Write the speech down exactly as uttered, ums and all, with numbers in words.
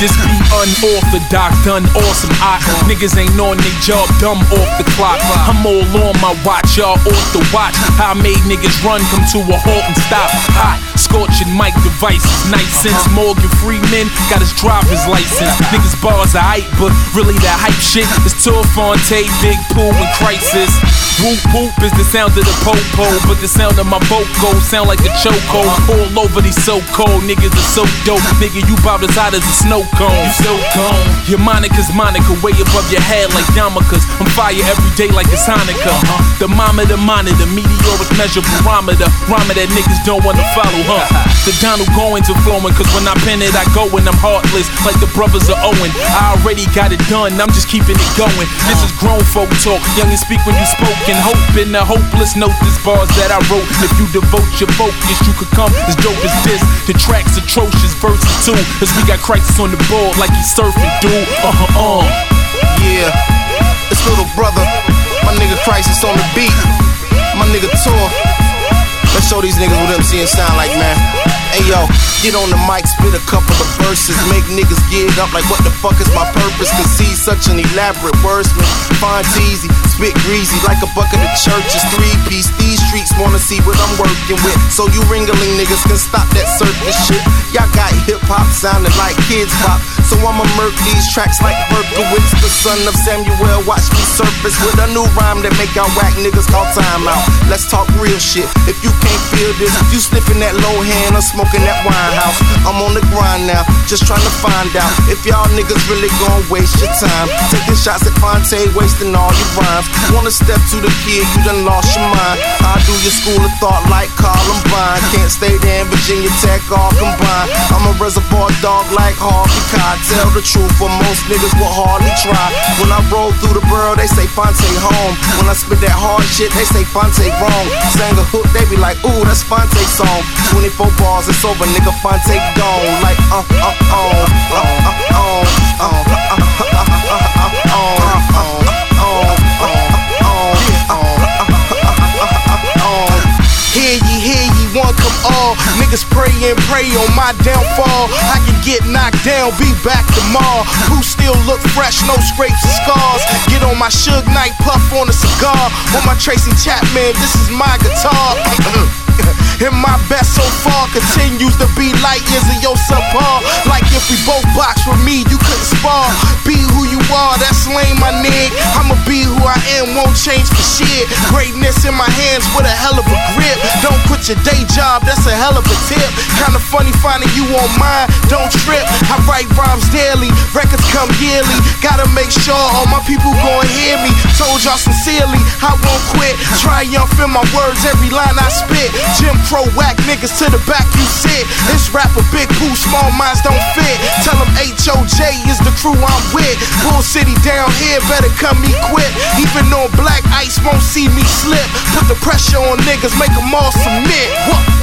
This be unorthodox, done awesome. I niggas ain't on they job, dumb off the clock. I'm all on my watch, y'all off the watch. How I made niggas run, come to a halt and stop. Hot, scorching mic devices, nice since Morgan Freeman got his driver's license. Niggas bars are hype, but really that hype shit is Tour Fonte, Big Pooh, and Crisis. Whoop whoop is the sound of the po-po, but the sound of my vocal sound like a choco. All over these so-cold niggas are so dope. Nigga, you bout as hot as a snow cone. You so cold. Your Monica's Monica way above your head like yarmulkes. I'm fire every day like it's Hanukkah. The monitor, monitor, meteoric measure barometer. Rhymer that niggas don't wanna follow, huh? The Donald Goins are flowing, cause when I pen it, I go and I'm heartless like the brothers of Owen. I already got it done, I'm just keeping it going. This is grown folk talk, young and speak when you spoke. And hope in the hopeless note, this bars that I wrote. If you devote your focus, you could come as dope as this. The track's atrocious, verses too, cause we got Crisis on the board like he's surfing, dude. Uh-huh, uh. Yeah, it's little brother, my nigga Crisis on the beat, my nigga Tour. Let's show these niggas what M C and sound like, man. Hey yo, get on the mic, spit a couple of verses, make niggas get up like what the fuck is my purpose? Cause he's such an elaborate wordsmith. Fonteezy, spit greasy like a bucket of churches. Three piece, these streets wanna see what I'm working with. So you ringling niggas can stop that circus shit. Y'all got hip hop sounding like kids pop. So I'ma murk these tracks like Berkowitz, the son of Samuel. Watch me surface with a new rhyme that make y'all whack niggas call time out. Let's talk real shit. If you can't feel this, you sniffing that low hand or smoking that wine house. I'm on the grind now, just trying to find out if y'all niggas really gon' waste your time. Taking shots at Fonte, wasting all your rhymes. Wanna step to the kid, you done lost your mind. I do your school of thought like Columbine. Can't stay there in Virginia Tech all combined. I'm a reservoir dog like Harvey Cotton. Tell the truth, for most niggas will hardly try. When I roll through the borough, they say Fonte home. When I spit that hard shit, they say Fonte wrong. Sang a hook, they be like, ooh, that's Fonte's song. twenty-four bars, it's over, nigga, Fonte gone. Like, uh, uh, uh, uh, uh, uh, uh, uh, uh, Hear ye, hear ye, one come all. Niggas pray and pray on my downfall. I can get knocked down, be back tomorrow. Who still look fresh, no scrapes and scars. Get on my Suge Knight, puff on a cigar. On my Tracy Chapman, this is my guitar. And my best so far continues to be light years of your subpar. Like if we both box with me, you couldn't spar. Be who you are, that's lame, my nigga. I'ma be who I am, won't change for shit. Greatness in my hands with a hell of a grip. Don't quit your day job, that's a hell of a tip. Kinda funny finding you on mine, don't trip. I write rhymes daily, records come yearly. Gotta make sure all my people gon' hear me. Told y'all sincerely, I won't quit. Triumph in my words, every line I spit. Jim Crow whack niggas to the back you sit. This rapper Big Pooh, small minds don't fit. Tell them H O J is the crew I'm with. Bull City down here, better come equipped. Even on black ice won't see me slip. Put the pressure on niggas, make them all submit. What?